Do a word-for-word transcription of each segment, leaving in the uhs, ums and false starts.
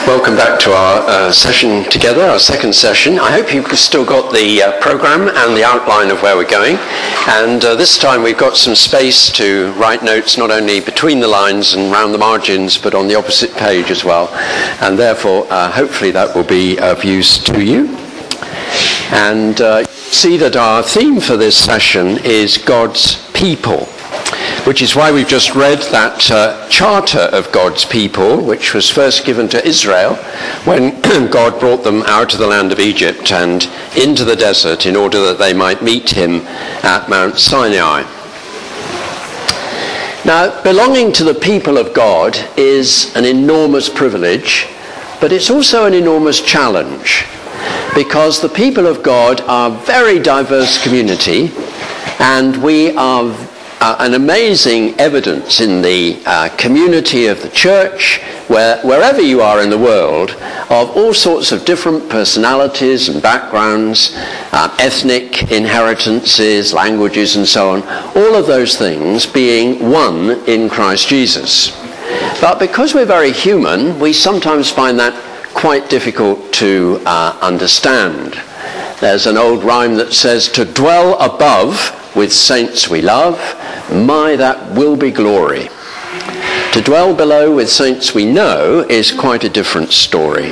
Welcome back to our uh, session together, our second session. I hope you've still got the uh, programme and the outline of where we're going. And uh, this time we've got some space to write notes not only between the lines and round the margins, but on the opposite page as well. And therefore, uh, hopefully that will be of use to you. And uh, see that our theme for this session is God's people, which is why we've just read that uh, charter of God's people, which was first given to Israel when God brought them out of the land of Egypt and into the desert in order that they might meet him at Mount Sinai. Now, belonging to the people of God is an enormous privilege, but it's also an enormous challenge, because the people of God are a very diverse community, and we are Uh, an amazing evidence in the uh, community of the church, where, wherever you are in the world, of all sorts of different personalities and backgrounds, uh, ethnic inheritances, languages and so on, all of those things being one in Christ Jesus. But because we're very human, we sometimes find that quite difficult to uh, understand. There's an old rhyme that says, "To dwell above with saints we love, my, that will be glory. To dwell below with saints we know is quite a different story."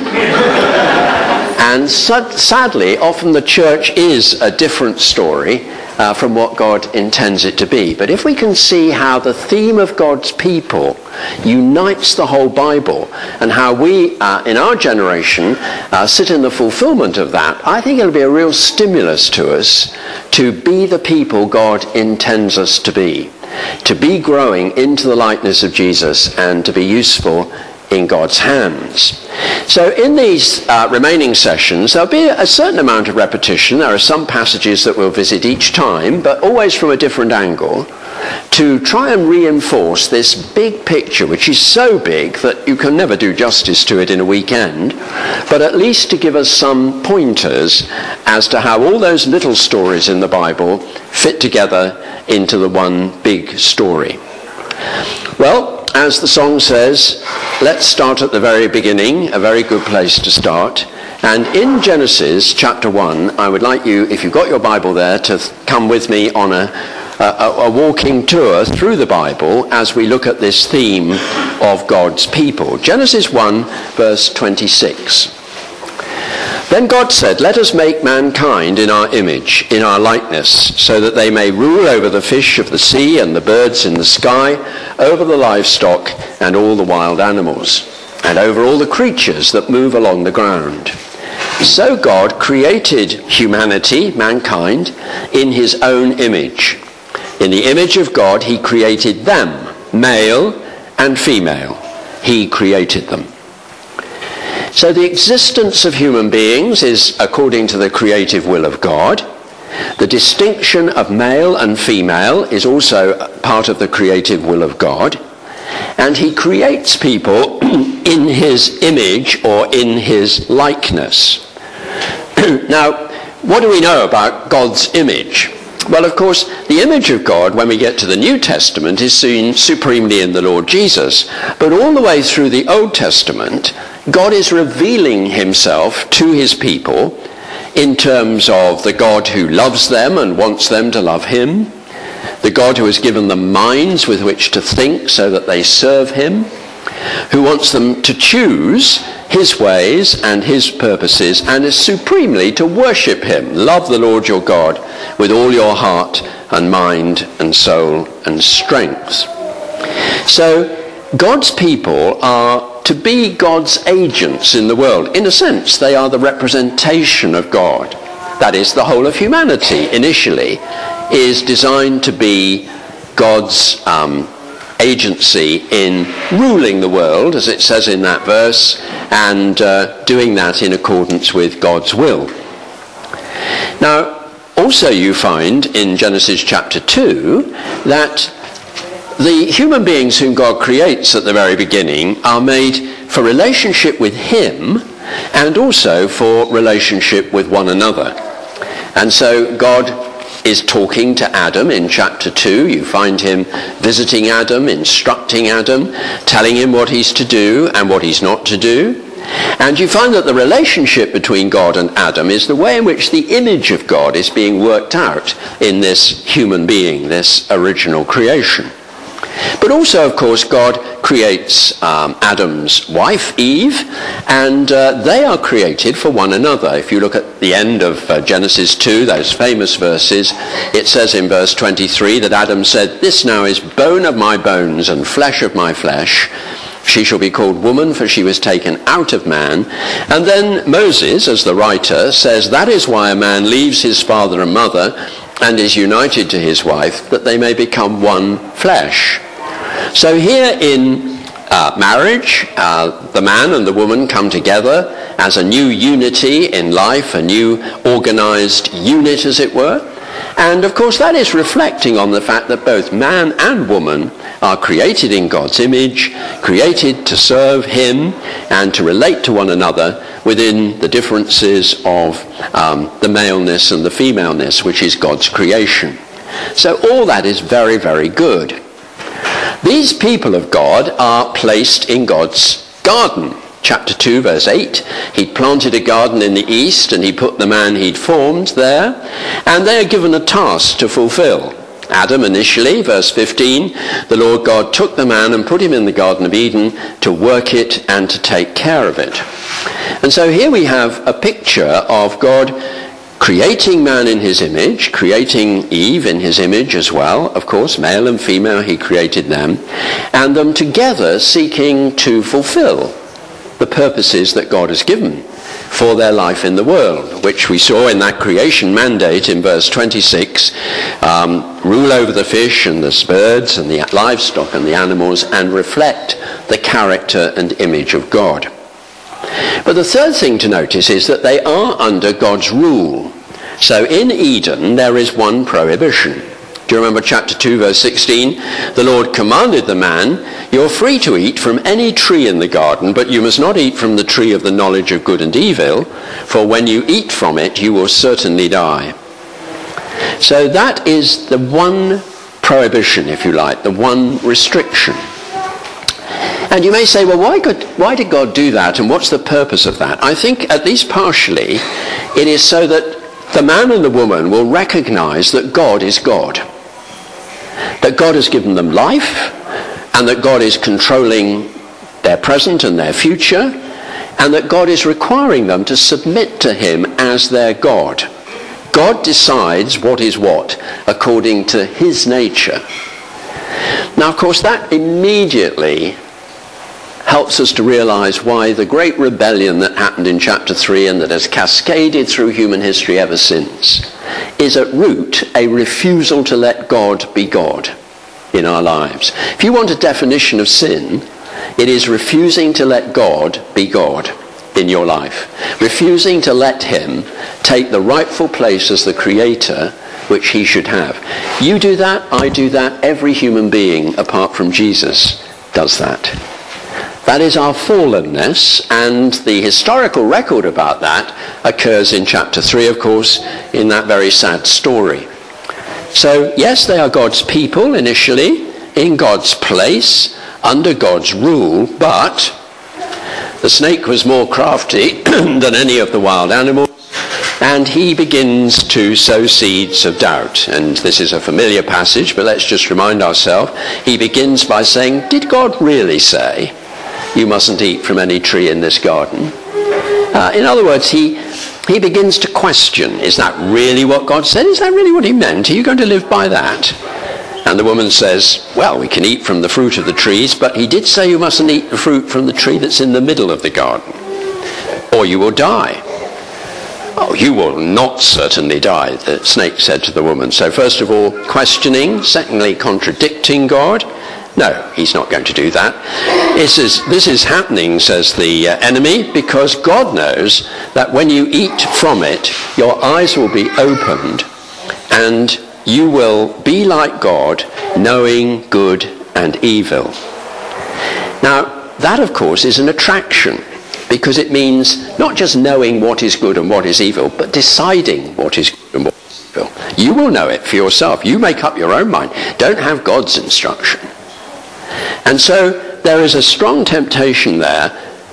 And sad, sadly, often the church is a different story uh, from what God intends it to be. But if we can see how the theme of God's people unites the whole Bible, and how we, uh, in our generation, uh, sit in the fulfillment of that, I think it'll be a real stimulus to us to be the people God intends us to be, to be growing into the likeness of Jesus and to be useful in God's hands. So in these uh, remaining sessions, there'll be a certain amount of repetition. There are some passages that we'll visit each time, but always from a different angle, to try and reinforce this big picture, which is so big that you can never do justice to it in a weekend, but at least to give us some pointers as to how all those little stories in the Bible fit together into the one big story. Well, as the song says, let's start at the very beginning, a very good place to start. And in Genesis chapter one, I would like you, if you've got your Bible there, to come with me on a, a, a walking tour through the Bible as we look at this theme of God's people. Genesis one, verse twenty-six. "Then God said, 'Let us make mankind in our image, in our likeness, so that they may rule over the fish of the sea and the birds in the sky, over the livestock and all the wild animals, and over all the creatures that move along the ground.' So God created humanity, mankind, in his own image. In the image of God he created them, male and female. He created them." So the existence of human beings is according to the creative will of God. The distinction of male and female is also part of the creative will of God. And he creates people in his image or in his likeness. Now, what do we know about God's image? Well, of course, the image of God, when we get to the New Testament, is seen supremely in the Lord Jesus. But all the way through the Old Testament, God is revealing himself to his people in terms of the God who loves them and wants them to love him, the God who has given them minds with which to think so that they serve him, who wants them to choose his ways and his purposes, and is supremely to worship him. Love the Lord your God with all your heart and mind and soul and strength. So God's people are to be God's agents in the world. In a sense, they are the representation of God. That is, the whole of humanity initially is designed to be God's um, agency in ruling the world, as it says in that verse, and uh, doing that in accordance with God's will. Now, also you find in Genesis chapter two that the human beings whom God creates at the very beginning are made for relationship with him and also for relationship with one another. And so God is talking to Adam in chapter two. You find him visiting Adam, instructing Adam, telling him what he's to do and what he's not to do. And you find that the relationship between God and Adam is the way in which the image of God is being worked out in this human being, this original creation. But also, of course, God creates um, Adam's wife, Eve, and uh, they are created for one another. If you look at the end of uh, Genesis two, those famous verses, it says in verse twenty-three that Adam said, "This now is bone of my bones and flesh of my flesh. She shall be called woman, for she was taken out of man." And then Moses, as the writer, says, "That is why a man leaves his father and mother and is united to his wife, that they may become one flesh." So here in uh, marriage, uh, the man and the woman come together as a new unity in life, a new organized unit, as it were. And of course that is reflecting on the fact that both man and woman are created in God's image, created to serve him and to relate to one another within the differences of um, the maleness and the femaleness, which is God's creation. So all that is very, very good. These people of God are placed in God's garden. Chapter two, verse eight, he'd planted a garden in the east and he put the man he'd formed there, and they are given a task to fulfill. Adam initially, verse fifteen, the Lord God took the man and put him in the Garden of Eden to work it and to take care of it. And so here we have a picture of God creating man in his image, creating Eve in his image as well, of course, male and female, he created them, and them together seeking to fulfill the purposes that God has given for their life in the world, which we saw in that creation mandate in verse twenty-six, um, rule over the fish and the birds and the livestock and the animals and reflect the character and image of God. But the third thing to notice is that they are under God's rule. So in Eden there is one prohibition. Do you remember chapter two, verse sixteen? The Lord commanded the man, "You're free to eat from any tree in the garden, but you must not eat from the tree of the knowledge of good and evil, for when you eat from it, you will certainly die." So that is the one prohibition, if you like, the one restriction. And you may say, well, why, could, why did God do that, and what's the purpose of that? I think, at least partially, it is so that the man and the woman will recognize that God is God. That God has given them life, and that God is controlling their present and their future, and that God is requiring them to submit to him as their God. God decides what is what, according to his nature. Now, of course, that immediately helps us to realize why the great rebellion that happened in chapter three and that has cascaded through human history ever since is at root a refusal to let God be God in our lives. If you want a definition of sin, it is refusing to let God be God in your life. Refusing to let him take the rightful place as the creator which he should have. You do that, I do that, every human being apart from Jesus does that. That is our fallenness, and the historical record about that occurs in chapter three, of course, in that very sad story. So, yes, they are God's people initially, in God's place, under God's rule, but the snake was more crafty than any of the wild animals, and he begins to sow seeds of doubt. And this is a familiar passage, but let's just remind ourselves. He begins by saying, did God really say you mustn't eat from any tree in this garden? Uh, in other words, he he begins to question, is that really what God said? Is that really what he meant? Are you going to live by that? And the woman says, well, we can eat from the fruit of the trees, but he did say you mustn't eat the fruit from the tree that's in the middle of the garden, or you will die. Oh, you will not certainly die, the snake said to the woman. So first of all, questioning. Secondly, contradicting God. No, he's not going to do that. This is, this is happening, says the uh, enemy, because God knows that when you eat from it, your eyes will be opened and you will be like God, knowing good and evil. Now, that, of course, is an attraction, because it means not just knowing what is good and what is evil, but deciding what is good and what is evil. You will know it for yourself. You make up your own mind. Don't have God's instruction. And so there is a strong temptation there.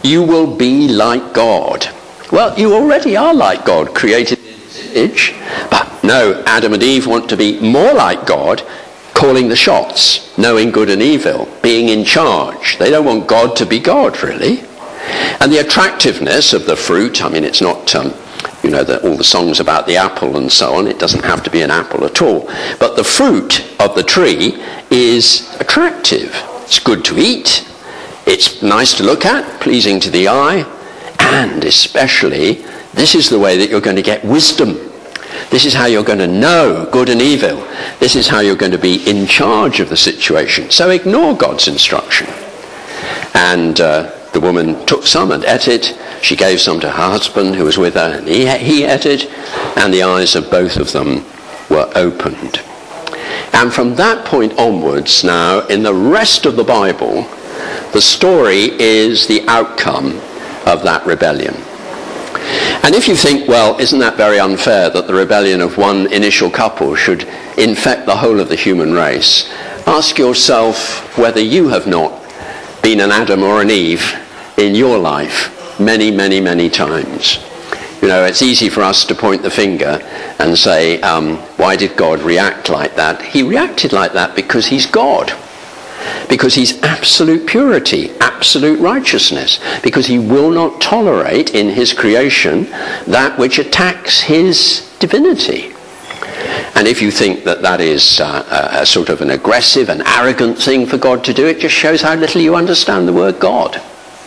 you will be like God. Well, you already are like God, created in his image. But no, Adam and Eve want to be more like God, calling the shots, knowing good and evil, being in charge. They don't want God to be God, really. And the attractiveness of the fruit, I mean, it's not, um, you know, the, all the songs about the apple and so on. It doesn't have to be an apple at all. But the fruit of the tree is attractive. It's good to eat. It's nice to look at, pleasing to the eye. And especially, this is the way that you're going to get wisdom. This is how you're going to know good and evil. This is how you're going to be in charge of the situation. So ignore God's instruction. And uh, the woman took some and ate it. She gave some to her husband who was with her, and he, he ate it. And the eyes of both of them were opened. And from that point onwards now, in the rest of the Bible, the story is the outcome of that rebellion. And if you think, well, isn't that very unfair that the rebellion of one initial couple should infect the whole of the human race? Ask yourself whether you have not been an Adam or an Eve in your life many, many, many times. You know, it's easy for us to point the finger and say, um, why did God react like that? He reacted like that because he's God. Because he's absolute purity, absolute righteousness. Because he will not tolerate in his creation that which attacks his divinity. And if you think that that is uh, a, a sort of an aggressive and arrogant thing for God to do, it just shows how little you understand the word God.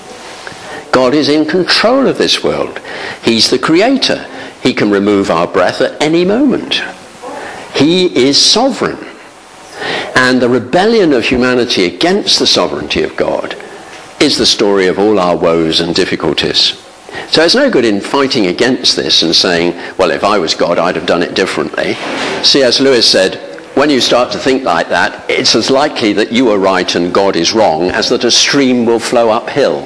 God is in control of this world. He's the creator. He can remove our breath at any moment. He is sovereign. And the rebellion of humanity against the sovereignty of God is the story of all our woes and difficulties. So it's no good in fighting against this and saying, well, if I was God, I'd have done it differently. C S Lewis said, when you start to think like that, it's as likely that you are right and God is wrong as that a stream will flow uphill.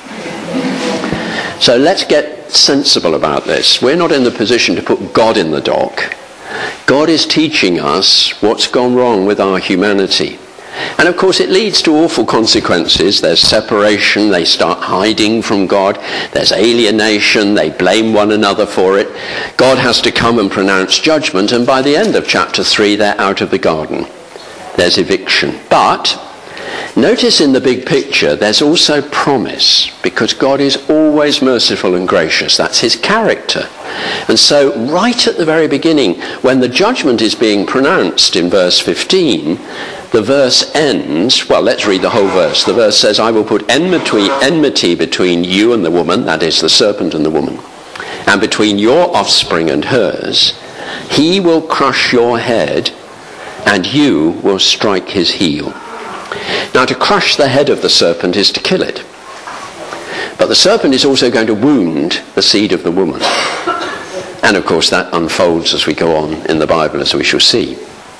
So let's get sensible about this. We're not in the position to put God in the dock. God is teaching us what's gone wrong with our humanity. And of course it leads to awful consequences. There's separation, they start hiding from God. There's alienation, they blame one another for it. God has to come and pronounce judgment, and by the end of chapter three they're out of the garden. There's eviction. But notice in the big picture there's also promise, because God is always merciful and gracious. That's his character. And so right at the very beginning, when the judgment is being pronounced in verse fifteen, the verse ends, well, let's read the whole verse. The verse says, I will put enmity, enmity between you and the woman, that is the serpent and the woman, and between your offspring and hers. He will crush your head, and you will strike his heel. Now, to crush the head of the serpent is to kill it. But the serpent is also going to wound the seed of the woman. And of course that unfolds as we go on in the Bible, as we shall see.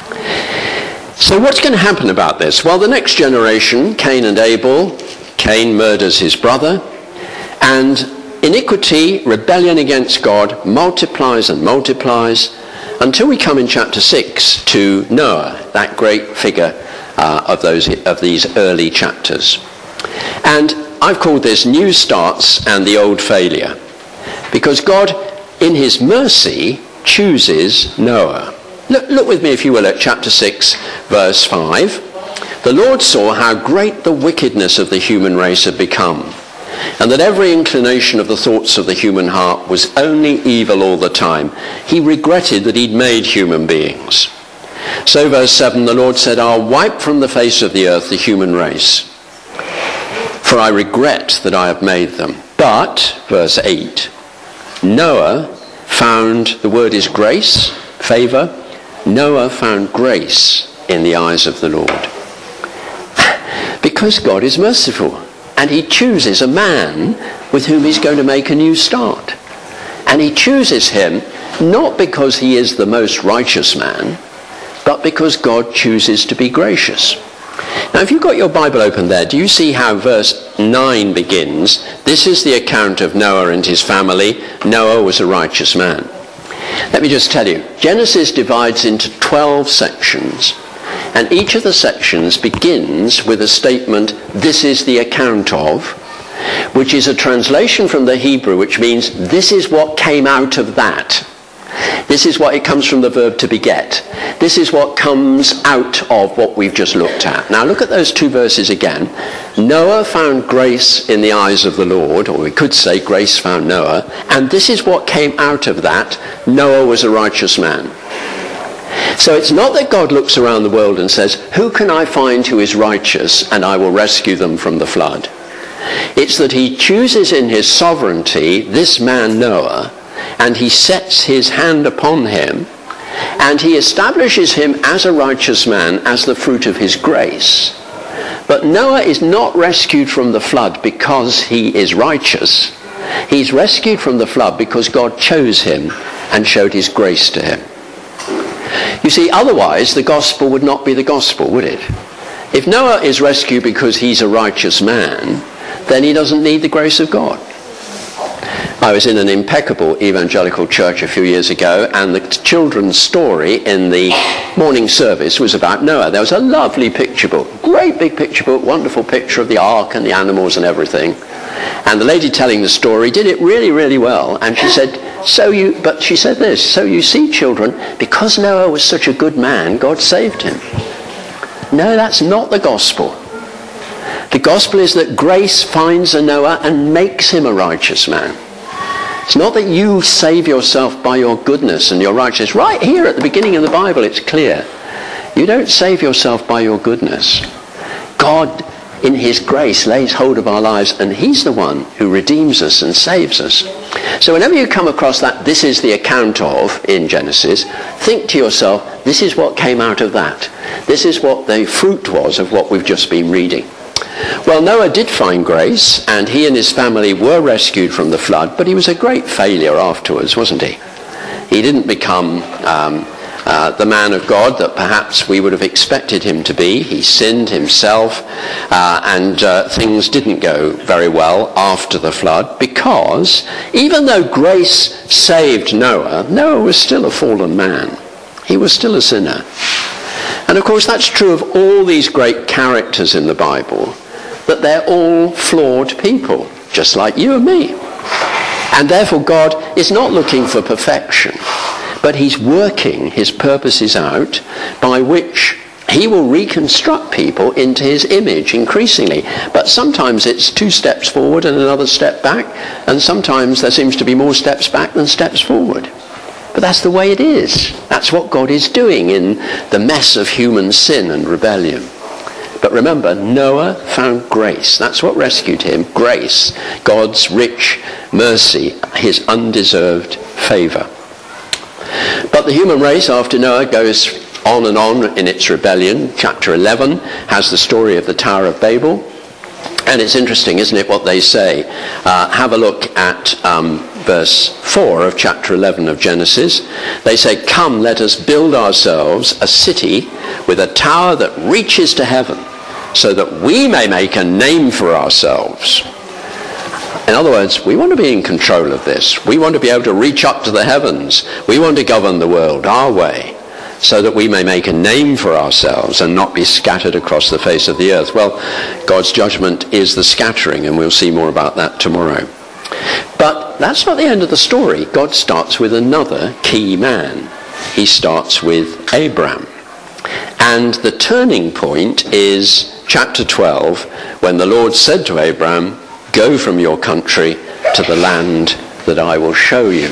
So what's going to happen about this? Well, the next generation, Cain and Abel, Cain murders his brother, and iniquity, rebellion against God, multiplies and multiplies until we come in chapter six to Noah, that great figure uh, of those of these early chapters. And I've called this New Starts and the Old Failure, because God, in his mercy, chooses Noah. Look, look with me, if you will, at chapter six, verse five. The Lord saw how great the wickedness of the human race had become, and that every inclination of the thoughts of the human heart was only evil all the time. He regretted that he'd made human beings. So verse seven, the Lord said, I'll wipe from the face of the earth the human race, for I regret that I have made them. But, verse eight, Noah found, the word is grace, favour, Noah found grace in the eyes of the Lord. Because God is merciful, and he chooses a man with whom he's going to make a new start. And he chooses him not because he is the most righteous man, but because God chooses to be gracious. Now, if you've got your Bible open there, do you see how verse nine begins? This is the account of Noah and his family. Noah was a righteous man. Let me just tell you, Genesis divides into twelve sections, and each of the sections begins with a statement, this is the account of, which is a translation from the Hebrew, which means this is what came out of that. This is what it comes from the verb to beget. This is what comes out of what we've just looked at. Now look at those two verses again. Noah found grace in the eyes of the Lord, or we could say grace found Noah, and this is what came out of that. Noah was a righteous man. So it's not that God looks around the world and says, who can I find who is righteous and I will rescue them from the flood? It's that he chooses in his sovereignty this man Noah, and he sets his hand upon him, and he establishes him as a righteous man as the fruit of his grace. But Noah is not rescued from the flood because he is righteous. He's rescued from the flood because God chose him and showed his grace to him. You see, otherwise the gospel would not be the gospel, would it? If Noah is rescued because he's a righteous man, then he doesn't need the grace of God. I was in an impeccable evangelical church a few years ago, and the children's story in the morning service was about Noah. There was a lovely picture book, great big picture book, wonderful picture of the ark and the animals and everything. And the lady telling the story did it really, really well. And she said, so you, but she said this, so you see, children, because Noah was such a good man, God saved him. No, that's not the gospel. The gospel is that grace finds a Noah and makes him a righteous man. It's not that you save yourself by your goodness and your righteousness. Right here at the beginning of the Bible, it's clear. You don't save yourself by your goodness. God, in his grace, lays hold of our lives, and he's the one who redeems us and saves us. So whenever you come across that, this is the account of, in Genesis, think to yourself, this is what came out of that. This is what the fruit was of what we've just been reading. Well, Noah did find grace, and he and his family were rescued from the flood, but he was a great failure afterwards, wasn't he? He didn't become um, uh, the man of God that perhaps we would have expected him to be. He sinned himself, uh, and uh, things didn't go very well after the flood, because even though grace saved Noah, Noah was still a fallen man. He was still a sinner. And of course that's true of all these great characters in the Bible, that they're all flawed people, just like you and me. And therefore God is not looking for perfection, but he's working his purposes out by which he will reconstruct people into his image increasingly. But sometimes it's two steps forward and another step back, and sometimes there seems to be more steps back than steps forward. But that's the way it is. That's what God is doing in the mess of human sin and rebellion. But remember, Noah found grace. That's what rescued him. Grace. God's rich mercy. His undeserved favour. But the human race after Noah goes on and on in its rebellion. Chapter eleven has the story of the Tower of Babel. And it's interesting, isn't it, what they say. Uh, have a look at um, verse four of chapter eleven of Genesis. They say, come, let us build ourselves a city with a tower that reaches to heaven, so that we may make a name for ourselves. In other words, we want to be in control of this. We want to be able to reach up to the heavens. We want to govern the world our way, so that we may make a name for ourselves and not be scattered across the face of the earth. Well, God's judgment is the scattering, and we'll see more about that tomorrow. But that's not the end of the story. God starts with another key man. He starts with Abram. And the turning point is chapter twelve, when the Lord said to Abram, go from your country to the land that I will show you.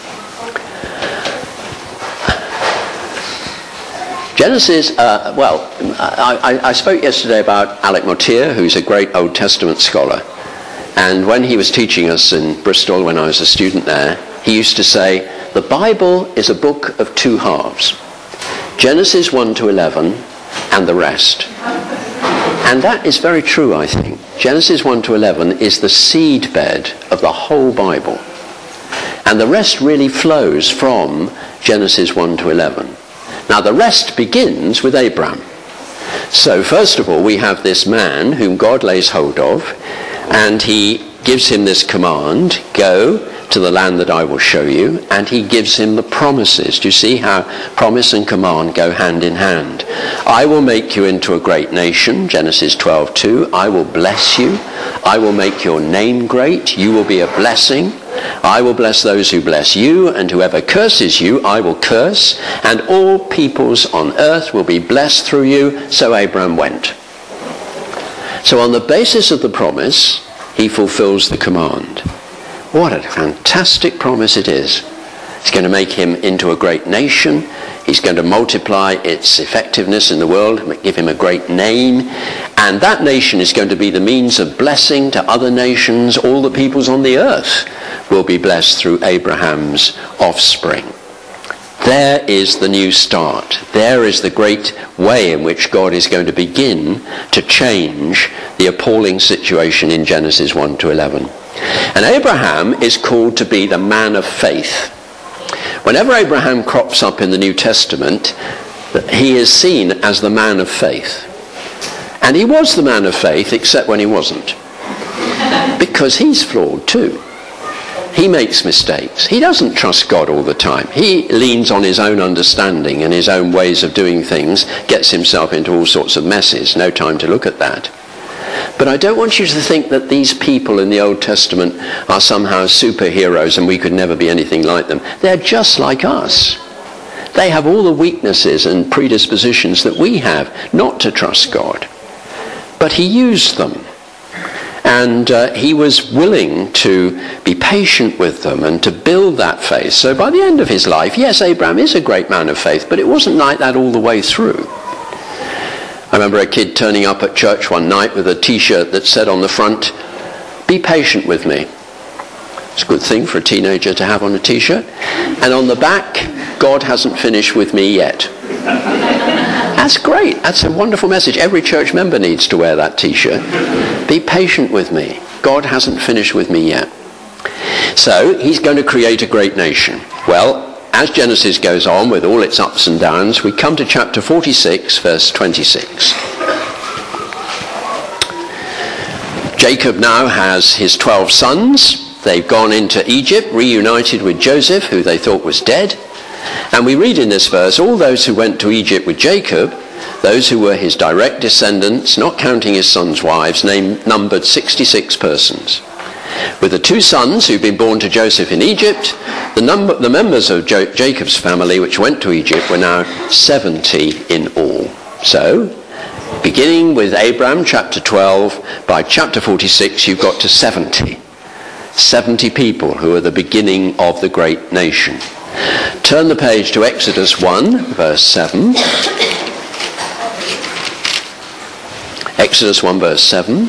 Genesis, uh, well, I, I, I spoke yesterday about Alec Motyer, who's a great Old Testament scholar. And when he was teaching us in Bristol when I was a student there, he used to say, the Bible is a book of two halves. Genesis one to eleven and the rest. And that is very true, I think. Genesis one to eleven is the seedbed of the whole Bible. And the rest really flows from Genesis one to eleven. Now the rest begins with Abram. So first of all we have this man whom God lays hold of, and he gives him this command, go to the land that I will show you, and he gives him the promises. Do you see how promise and command go hand in hand? I will make you into a great nation, Genesis twelve two. I will bless you. I will make your name great. You will be a blessing. I will bless those who bless you, and whoever curses you, I will curse, and all peoples on earth will be blessed through you. So Abraham went. So on the basis of the promise, he fulfills the command. What a fantastic promise it is. It's going to make him into a great nation. He's going to multiply its effectiveness in the world, give him a great name. And that nation is going to be the means of blessing to other nations. All the peoples on the earth will be blessed through Abraham's offspring. There is the new start. There is the great way in which God is going to begin to change the appalling situation in Genesis one to eleven. And Abraham is called to be the man of faith. Whenever Abraham crops up in the New Testament, he is seen as the man of faith. And he was the man of faith, except when he wasn't. Because he's flawed too. He makes mistakes. He doesn't trust God all the time. He leans on his own understanding and his own ways of doing things, gets himself into all sorts of messes. No time to look at that. But I don't want you to think that these people in the Old Testament are somehow superheroes and we could never be anything like them. They're just like us. They have all the weaknesses and predispositions that we have not to trust God. But he used them. And uh, he was willing to be patient with them and to build that faith. So by the end of his life, yes, Abraham is a great man of faith, but it wasn't like that all the way through. I remember a kid turning up at church one night with a t-shirt that said on the front, "Be patient with me." It's a good thing for a teenager to have on a t-shirt. And on the back, "God hasn't finished with me yet." That's great. That's a wonderful message. Every church member needs to wear that t-shirt. Be patient with me. God hasn't finished with me yet. So he's going to create a great nation. Well, as Genesis goes on with all its ups and downs, we come to chapter forty-six, verse twenty-six. Jacob now has his twelve sons. They've gone into Egypt, reunited with Joseph, who they thought was dead. And we read in this verse, all those who went to Egypt with Jacob, those who were his direct descendants, not counting his sons' wives, named, numbered sixty-six persons. With the two sons who'd been born to Joseph in Egypt, the, number, the members of jo- Jacob's family which went to Egypt were now seventy in all. So, beginning with Abraham, chapter twelve, by chapter forty-six you've got to seventy. seventy people who are the beginning of the great nation. Turn the page to Exodus one, verse seven. Exodus one, verse seven.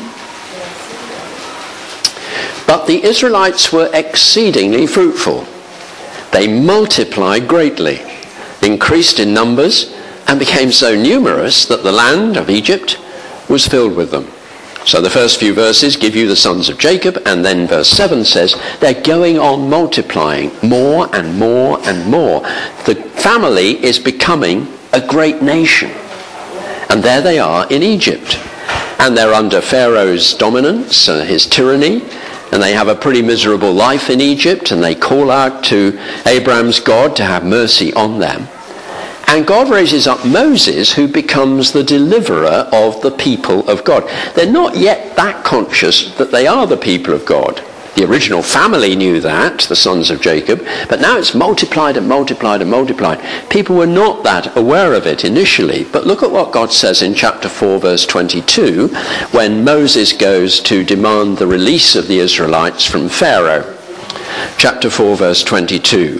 But the Israelites were exceedingly fruitful. They multiplied greatly, increased in numbers, and became so numerous that the land of Egypt was filled with them. So the first few verses give you the sons of Jacob, and then verse seven says they're going on multiplying more and more and more. The family is becoming a great nation. And there they are in Egypt. And they're under Pharaoh's dominance, uh, his tyranny, and they have a pretty miserable life in Egypt, and they call out to Abraham's God to have mercy on them. And God raises up Moses, who becomes the deliverer of the people of God. They're not yet that conscious that they are the people of God. The original family knew that, the sons of Jacob, but now it's multiplied and multiplied and multiplied. People were not that aware of it initially, but look at what God says in chapter four, verse twenty-two, when Moses goes to demand the release of the Israelites from Pharaoh. Chapter four, verse twenty-two.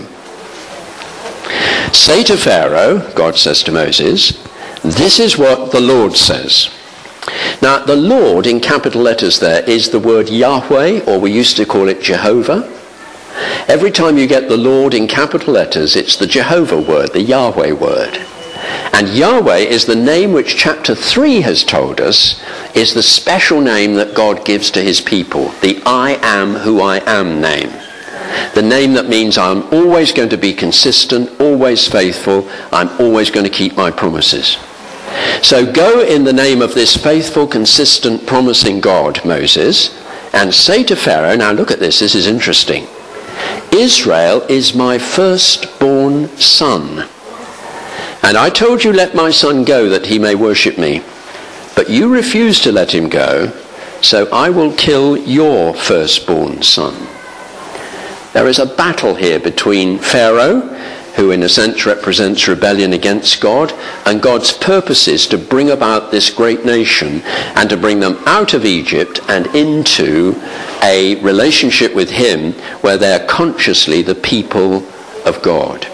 Say to Pharaoh, God says to Moses, this is what the Lord says. Now, the Lord in capital letters there is the word Yahweh, or we used to call it Jehovah. Every time you get the Lord in capital letters, it's the Jehovah word, the Yahweh word. And Yahweh is the name which chapter three has told us is the special name that God gives to his people, the I am who I am name. The name that means I'm always going to be consistent, always faithful, I'm always going to keep my promises. So go in the name of this faithful, consistent, promising God, Moses, and say to Pharaoh," now look at this, this is interesting, "Israel is my firstborn son. And I told you, let my son go that he may worship me. But you refused to let him go, so I will kill your firstborn son." There is a battle here between Pharaoh, who in a sense represents rebellion against God, and God's purposes to bring about this great nation and to bring them out of Egypt and into a relationship with him where they are consciously the people of God.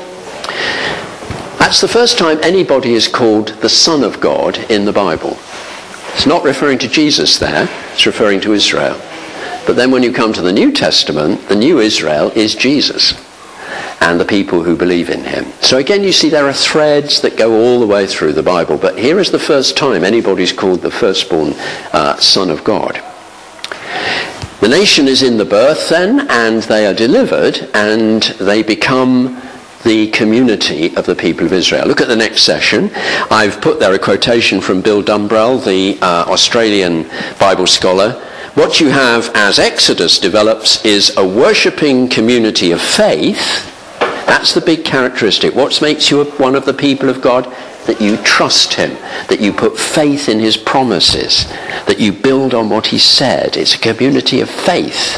That's the first time anybody is called the Son of God in the Bible. It's not referring to Jesus there, it's referring to Israel. But then when you come to the New Testament, the new Israel is Jesus and the people who believe in him. So again, you see there are threads that go all the way through the Bible, but here is the first time anybody's called the firstborn uh, Son of God. The nation is in the birth then, and they are delivered, and they become the community of the people of Israel. Look at the next session. I've put there a quotation from Bill Dumbrell, the uh, Australian Bible scholar. What you have as Exodus develops is a worshipping community of faith. That's the big characteristic. What makes you one of the people of God? That you trust him, that you put faith in his promises, that you build on what he said. It's a community of faith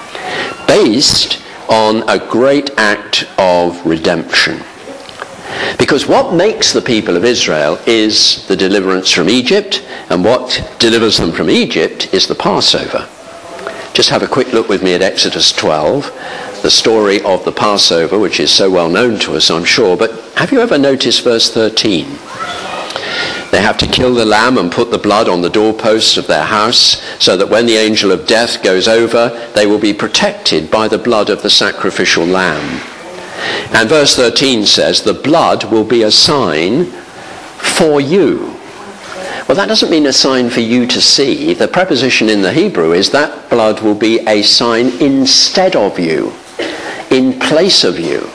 based on a great act of redemption. Because what makes the people of Israel is the deliverance from Egypt, and what delivers them from Egypt is the Passover. Just have a quick look with me at Exodus twelve, the story of the Passover, which is so well known to us, I'm sure. But have you ever noticed verse thirteen? They have to kill the lamb and put the blood on the doorposts of their house, so that when the angel of death goes over, they will be protected by the blood of the sacrificial lamb. And verse thirteen says, "The blood will be a sign for you." Well, that doesn't mean a sign for you to see. The preposition in the Hebrew is that blood will be a sign instead of you, in place of you.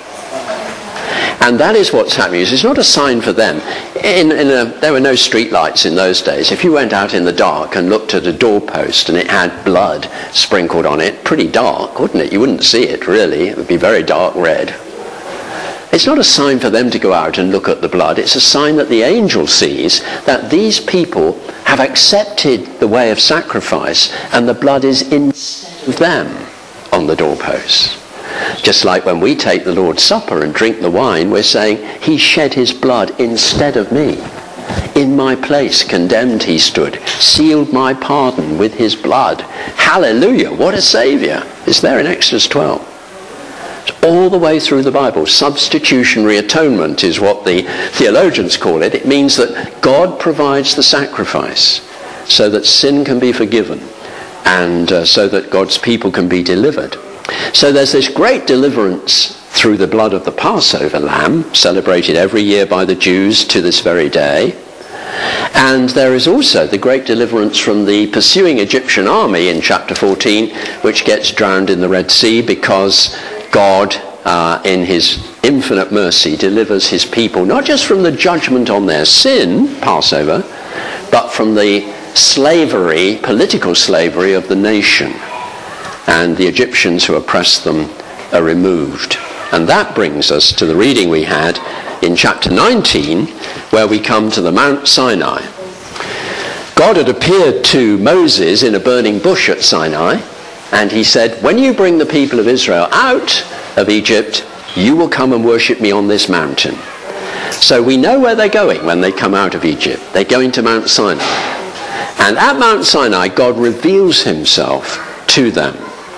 And that is what's happening. It's not a sign for them. In, in a, there were no street lights in those days. If you went out in the dark and looked at a doorpost and it had blood sprinkled on it, pretty dark, wouldn't it? You wouldn't see it, really. It would be very dark red. It's not a sign for them to go out and look at the blood. It's a sign that the angel sees that these people have accepted the way of sacrifice, and the blood is instead of them on the doorposts. Just like when we take the Lord's Supper and drink the wine, we're saying, he shed his blood instead of me. In my place condemned he stood, sealed my pardon with his blood. Hallelujah, what a saviour. It's there in Exodus twelve. It's all the way through the Bible. Substitutionary atonement is what the theologians call it. It means that God provides the sacrifice so that sin can be forgiven and uh, so that God's people can be delivered. So there's this great deliverance through the blood of the Passover lamb, celebrated every year by the Jews to this very day. And there is also the great deliverance from the pursuing Egyptian army in chapter fourteen, which gets drowned in the Red Sea because God, uh, in his infinite mercy, delivers his people, not just from the judgment on their sin, Passover, but from the slavery, political slavery of the nation. And the Egyptians who oppressed them are removed. And that brings us to the reading we had in chapter nineteen, where we come to the Mount Sinai. God had appeared to Moses in a burning bush at Sinai, and he said, when you bring the people of Israel out of Egypt, you will come and worship me on this mountain. So we know where they're going when they come out of Egypt. They're going to Mount Sinai. And at Mount Sinai, God reveals himself to them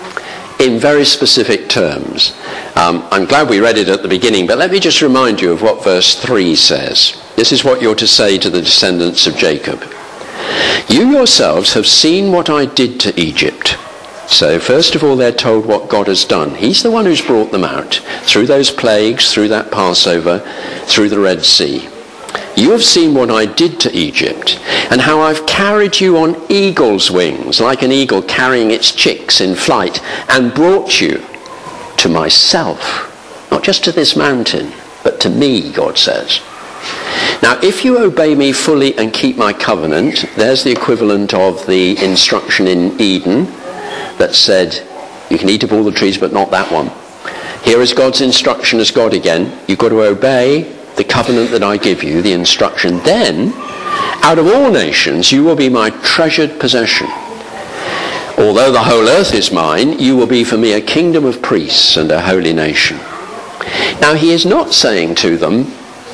in very specific terms. Um, I'm glad we read it at the beginning, but let me just remind you of what verse three says. This is what you're to say to the descendants of Jacob. You yourselves have seen what I did to Egypt. So first of all, they're told what God has done. He's the one who's brought them out through those plagues, through that Passover, through the Red Sea. You have seen what I did to Egypt, and how I've carried you on eagle's wings, like an eagle carrying its chicks in flight, and brought you to myself. Not just to this mountain, but to me, God says. Now, if you obey me fully and keep my covenant, there's the equivalent of the instruction in Eden, that said, you can eat of all the trees, but not that one. Here is God's instruction as God again. You've got to obey the covenant that I give you, the instruction. Then, out of all nations, you will be my treasured possession. Although the whole earth is mine, you will be for me a kingdom of priests and a holy nation. Now, he is not saying to them,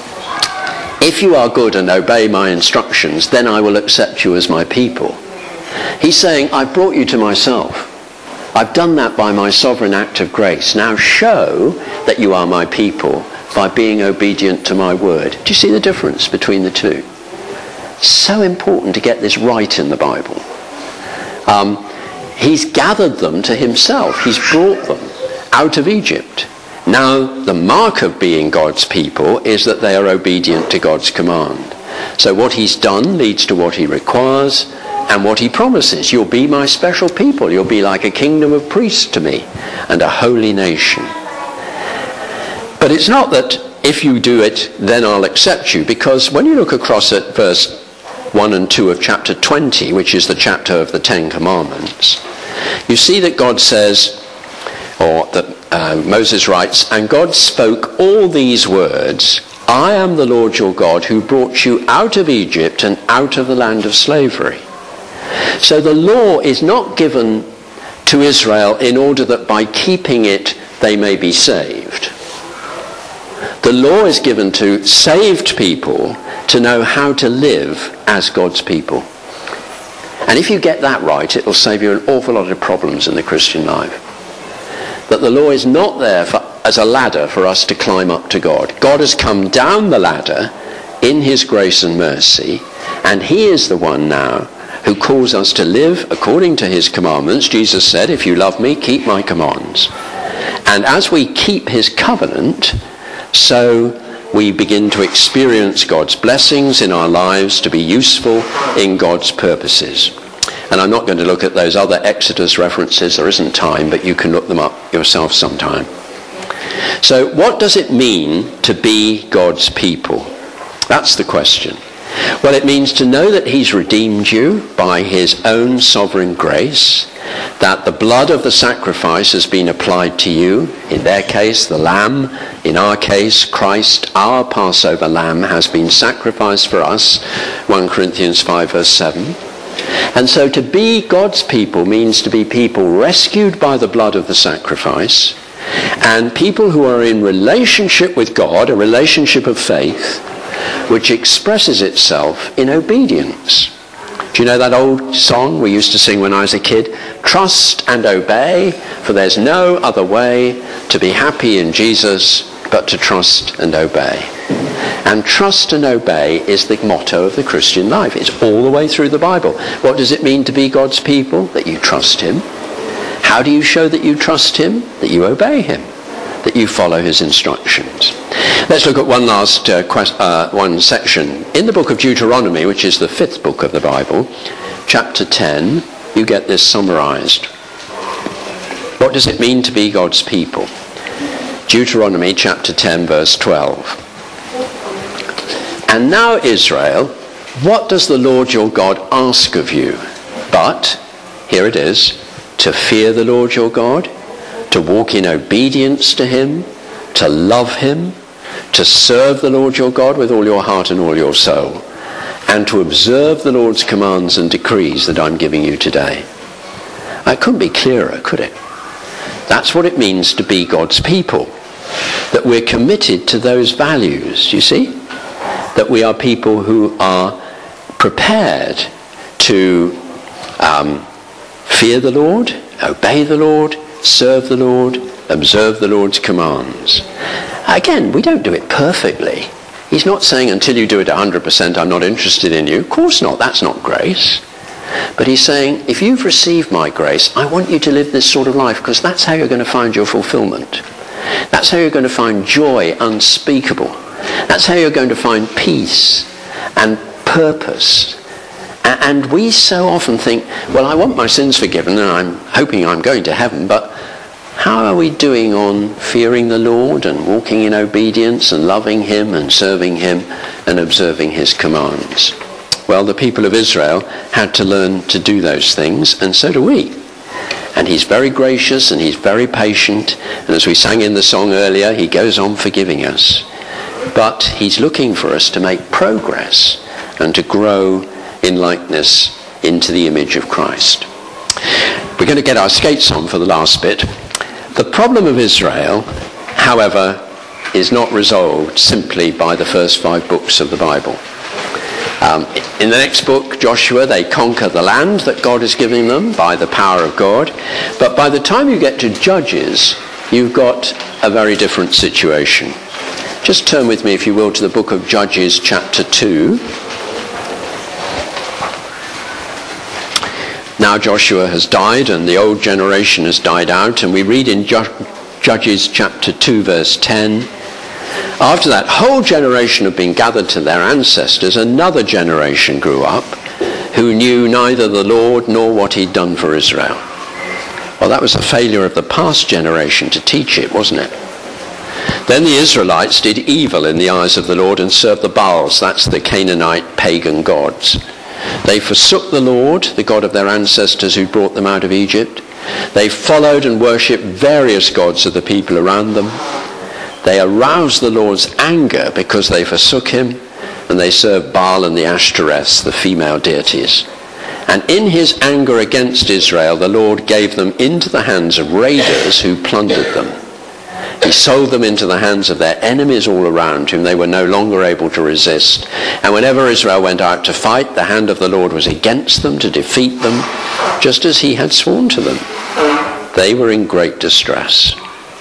if you are good and obey my instructions, then I will accept you as my people. He's saying, I've brought you to myself. I've done that by my sovereign act of grace. Now show that you are my people by being obedient to my word. Do you see the difference between the two? So important to get this right in the Bible. Um, he's gathered them to himself. He's brought them out of Egypt. Now, the mark of being God's people is that they are obedient to God's command. So what he's done leads to what he requires and what he promises. You'll be my special people. You'll be like a kingdom of priests to me and a holy nation. But it's not that if you do it, then I'll accept you. Because when you look across at verse one and two of chapter twenty, which is the chapter of the Ten Commandments, you see that God says, or that uh, Moses writes, and God spoke all these words, I am the Lord your God who brought you out of Egypt and out of the land of slavery. So the law is not given to Israel in order that by keeping it they may be saved. The law is given to saved people to know how to live as God's people. And if you get that right, it will save you an awful lot of problems in the Christian life. That the law is not there for, as a ladder for us to climb up to God. God has come down the ladder in his grace and mercy, and he is the one now who calls us to live according to his commandments. Jesus said, if you love me, keep my commands. And as we keep his covenant, so we begin to experience God's blessings in our lives to be useful in God's purposes. And I'm not going to look at those other Exodus references. There isn't time, but you can look them up yourself sometime. So what does it mean to be God's people? That's the question. Well, it means to know that he's redeemed you by his own sovereign grace, that the blood of the sacrifice has been applied to you. In their case, the lamb. In our case, Christ, our Passover lamb, has been sacrificed for us. First Corinthians five verse seven. And so to be God's people means to be people rescued by the blood of the sacrifice, and people who are in relationship with God, a relationship of faith, which expresses itself in obedience. Do you know that old song we used to sing when I was a kid? Trust and obey, for there's no other way to be happy in Jesus but to trust and obey. And trust and obey is the motto of the Christian life. It's all the way through the Bible. What does it mean to be God's people? That you trust him. How do you show that you trust him? That you obey him. That you follow his instructions. Let's look at one last uh, quest, uh, one section. In the book of Deuteronomy, which is the fifth book of the Bible, chapter ten, you get this summarized. What does it mean to be God's people? Deuteronomy chapter ten, verse twelve. And now, Israel, what does the Lord your God ask of you? But, here it is, to fear the Lord your God, to walk in obedience to him, to love him, to serve the Lord your God with all your heart and all your soul, and to observe the Lord's commands and decrees that I'm giving you today. It couldn't be clearer, could it? That's what it means to be God's people. That we're committed to those values, you see? That we are people who are prepared to um, fear the Lord, obey the Lord, serve the Lord, observe the Lord's commands. Again, we don't do it perfectly. He's not saying until you do it one hundred percent, I'm not interested in you. Of course not, that's not grace. But he's saying, if you've received my grace, I want you to live this sort of life, because that's how you're going to find your fulfillment. That's how you're going to find joy unspeakable. That's how you're going to find peace and purpose. And we so often think, well, I want my sins forgiven and I'm hoping I'm going to heaven, but how are we doing on fearing the Lord and walking in obedience and loving him and serving him and observing his commands? Well, the people of Israel had to learn to do those things, and so do we. And he's very gracious and he's very patient. And as we sang in the song earlier, he goes on forgiving us. But he's looking for us to make progress and to grow in likeness into the image of Christ. We're going to get our skates on for the last bit. The problem of Israel, however, is not resolved simply by the first five books of the Bible. Um, in the next book, Joshua, they conquer the land that God is giving them by the power of God. But by the time you get to Judges, you've got a very different situation. Just turn with me, if you will, to the book of Judges, chapter two. Now Joshua has died and the old generation has died out, and we read in Judges chapter two, verse ten, after that whole generation had been gathered to their ancestors, another generation grew up who knew neither the Lord nor what he'd done for Israel. Well, that was a failure of the past generation to teach it, wasn't it? Then the Israelites did evil in the eyes of the Lord and served the Baals, that's the Canaanite pagan gods. They forsook the Lord, the God of their ancestors who brought them out of Egypt. They followed and worshipped various gods of the people around them. They aroused the Lord's anger because they forsook him, and they served Baal and the Ashtoreths, the female deities. And in his anger against Israel, the Lord gave them into the hands of raiders who plundered them. He sold them into the hands of their enemies all around, whom they were no longer able to resist. And whenever Israel went out to fight, the hand of the Lord was against them to defeat them, just as he had sworn to them. They were in great distress.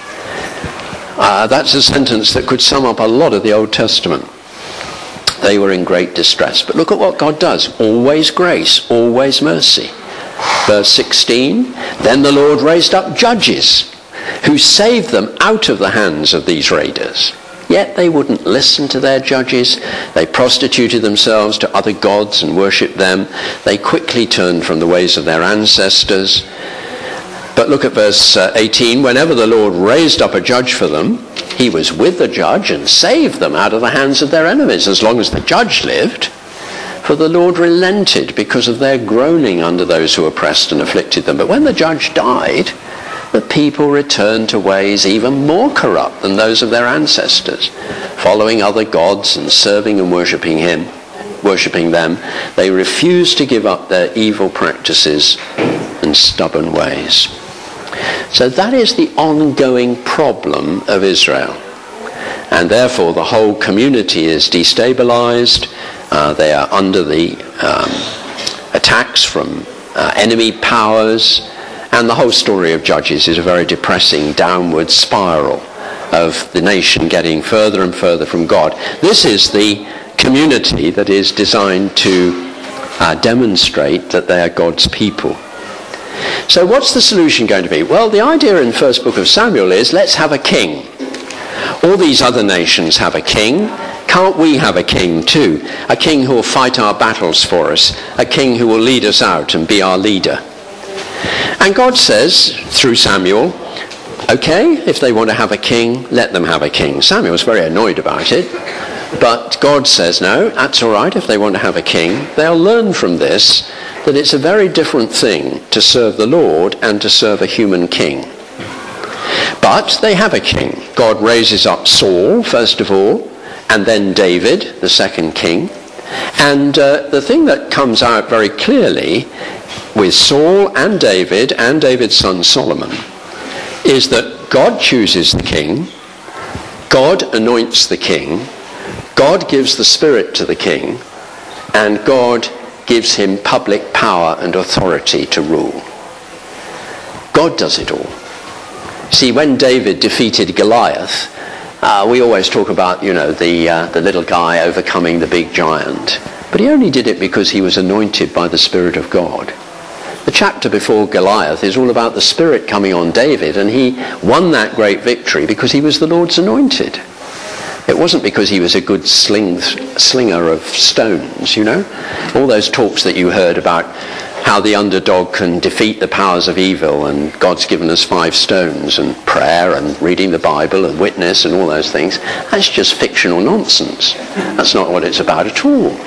Uh, that's a sentence that could sum up a lot of the Old Testament. They were in great distress. But look at what God does. Always grace, always mercy. Verse sixteen, then the Lord raised up judges who saved them out of the hands of these raiders. Yet they wouldn't listen to their judges. They prostituted themselves to other gods and worshipped them. They quickly turned from the ways of their ancestors. But look at verse eighteen. Whenever the Lord raised up a judge for them, he was with the judge and saved them out of the hands of their enemies, as long as the judge lived. For the Lord relented because of their groaning under those who oppressed and afflicted them. But when the judge died, the people returned to ways even more corrupt than those of their ancestors, following other gods and serving and worshipping him, worshipping them. They refused to give up their evil practices and stubborn ways. So that is the ongoing problem of Israel. And therefore the whole community is destabilized. Uh, they are under the um, attacks from uh, enemy powers. And the whole story of Judges is a very depressing downward spiral of the nation getting further and further from God. This is the community that is designed to uh, demonstrate that they are God's people. So what's the solution going to be? Well, the idea in the first book of Samuel is, let's have a king. All these other nations have a king. Can't we have a king too? A king who will fight our battles for us. A king who will lead us out and be our leader. And God says, through Samuel, okay, if they want to have a king, let them have a king. Samuel's very annoyed about it. But God says, no, that's all right if they want to have a king. They'll learn from this that it's a very different thing to serve the Lord and to serve a human king. But they have a king. God raises up Saul, first of all, and then David, the second king. And uh, the thing that comes out very clearly with Saul and David and David's son Solomon is that God chooses the king, God anoints the king, God gives the Spirit to the king, and God gives him public power and authority to rule. God does it all. See, when David defeated Goliath, uh, we always talk about, you know, the, uh, the little guy overcoming the big giant. But he only did it because he was anointed by the Spirit of God. The chapter before Goliath is all about the Spirit coming on David, and he won that great victory because he was the Lord's anointed. It wasn't because he was a good sling, slinger of stones, you know. All those talks that you heard about how the underdog can defeat the powers of evil, and God's given us five stones, and prayer and reading the Bible and witness and all those things, that's just fictional nonsense. That's not what it's about at all.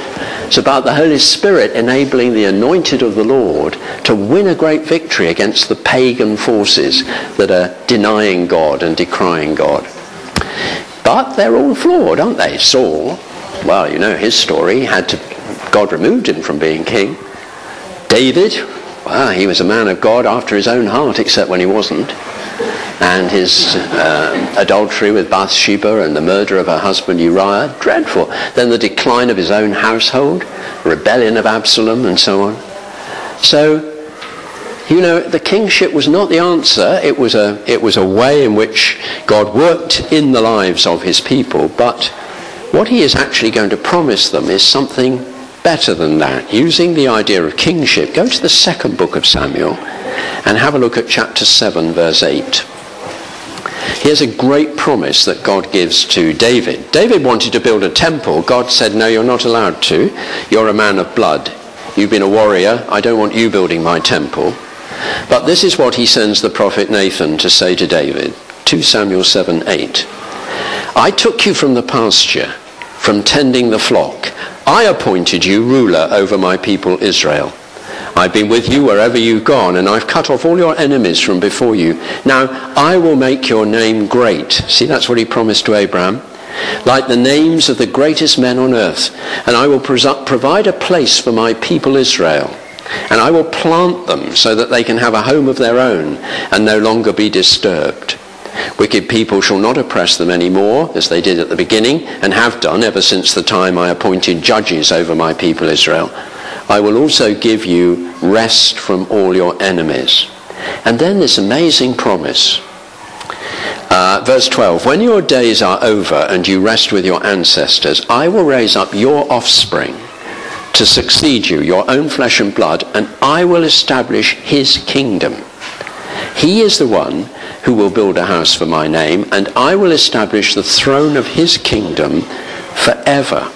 It's about the Holy Spirit enabling the anointed of the Lord to win a great victory against the pagan forces that are denying God and decrying God. But they're all flawed, aren't they? Saul, well, you know his story. He had to, God removed him from being king. David, well, he was a man of God after his own heart, except when he wasn't. And his uh, adultery with Bathsheba and the murder of her husband Uriah, dreadful. Then the decline of his own household, rebellion of Absalom, and so on. So, you know, the kingship was not the answer. It was a, it was a way in which God worked in the lives of his people. But what he is actually going to promise them is something better than that. Using the idea of kingship, go to the second book of Samuel and have a look at chapter seven, verse eight. Here's a great promise that God gives to David. David wanted to build a temple. God said, no, you're not allowed to. You're a man of blood. You've been a warrior. I don't want you building my temple. But this is what he sends the prophet Nathan to say to David. Second Samuel seven eight. I took you from the pasture, from tending the flock. I appointed you ruler over my people Israel. I've been with you wherever you've gone, and I've cut off all your enemies from before you. Now I will make your name great. See, that's what he promised to Abraham. Like the names of the greatest men on earth. And I will provide a place for my people Israel. And I will plant them so that they can have a home of their own and no longer be disturbed. Wicked people shall not oppress them any more, as they did at the beginning, and have done ever since the time I appointed judges over my people Israel. I will also give you rest from all your enemies. And then this amazing promise. Uh, verse twelve, when your days are over and you rest with your ancestors, I will raise up your offspring to succeed you, your own flesh and blood, and I will establish his kingdom. He is the one who will build a house for my name, and I will establish the throne of his kingdom forever.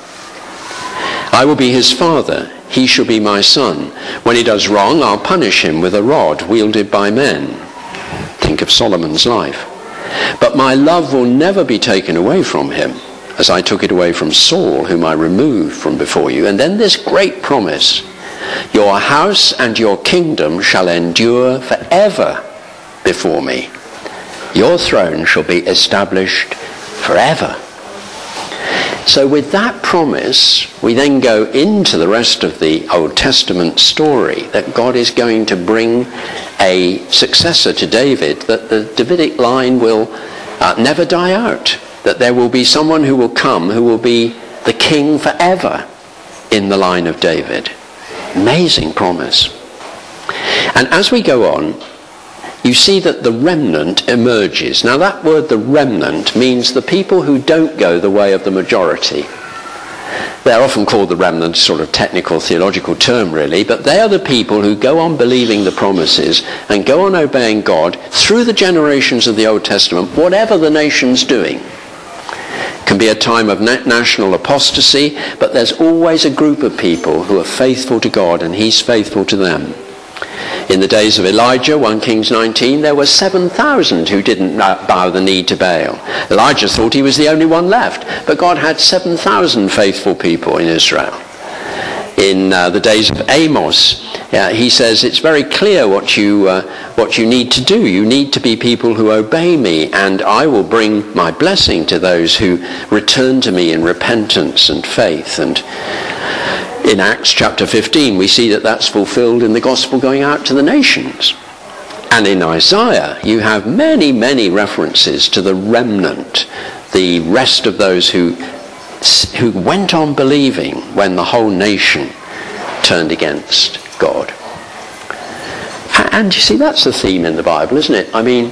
I will be his father. He shall be my son. When he does wrong, I'll punish him with a rod wielded by men. Think of Solomon's life. But my love will never be taken away from him, as I took it away from Saul, whom I removed from before you. And then this great promise, your house and your kingdom shall endure forever before me. Your throne shall be established forever. So with that promise, we then go into the rest of the Old Testament story that God is going to bring a successor to David, that the Davidic line will uh, never die out, that there will be someone who will come who will be the king forever in the line of David. Amazing promise. And as we go on, you see that the remnant emerges. Now that word, the remnant, means the people who don't go the way of the majority. They're often called the remnant, sort of technical theological term really, but they are the people who go on believing the promises and go on obeying God through the generations of the Old Testament, whatever the nation's doing. It can be a time of national apostasy, but there's always a group of people who are faithful to God and he's faithful to them. In the days of Elijah, First Kings nineteen, there were seven thousand who didn't bow the knee to Baal. Elijah thought he was the only one left, but God had seven thousand faithful people in Israel. In uh, the days of Amos, uh, he says it's very clear what you, uh, what you need to do. You need to be people who obey me, and I will bring my blessing to those who return to me in repentance and faith. And in Acts chapter fifteen, we see that that's fulfilled in the gospel going out to the nations. And in Isaiah, you have many, many references to the remnant, the rest of those who, who went on believing when the whole nation turned against God. And you see, that's the theme in the Bible, isn't it? I mean,